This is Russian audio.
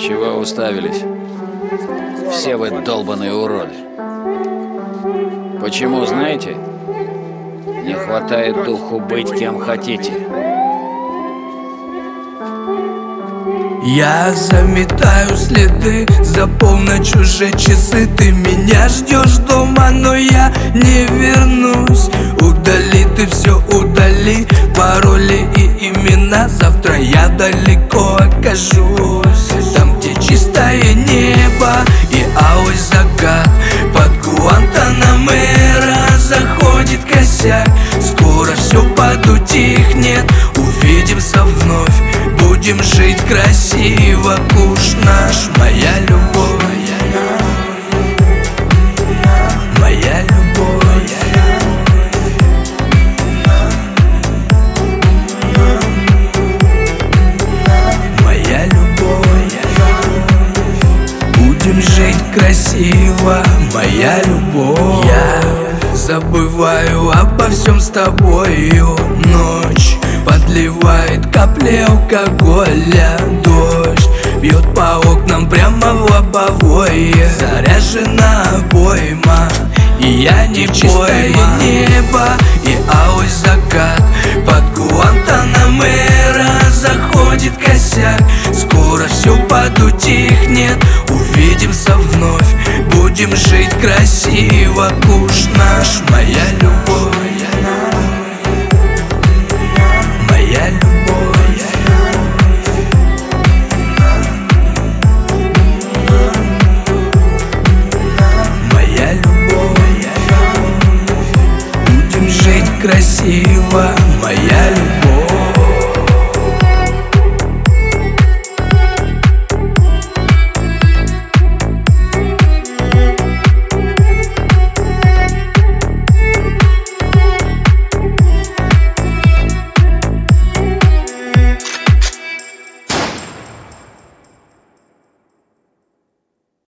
Чего уставились? Все вы долбаные уроды. Почему, знаете? Не хватает духу быть кем хотите. Я заметаю следы, за полночь уже часы. Ты меня ждешь дома, но я не вернусь. Удали ты все, удали пароли и имена. Завтра я далеко окажусь, там, где чистое небо и алый закат. Под Гуантанамера заходит косяк. Скоро все подутихнет, увидимся вновь. Будем жить красиво, куш наш. Моя любовь, моя любовь, моя любовь. Будем жить красиво, моя любовь. Я забываю обо всем с тобою. Ночь подливает капли алкоголя. Дождь бьет по окнам прямо в лобовое. Заряжена обойма, и я не в чистое небо и алый закат. Под Гуантанамера заходит косяк. Скоро все подутихнет, увидимся вновь. Будем жить красиво, куш наш. Моя любовь, моя любовь.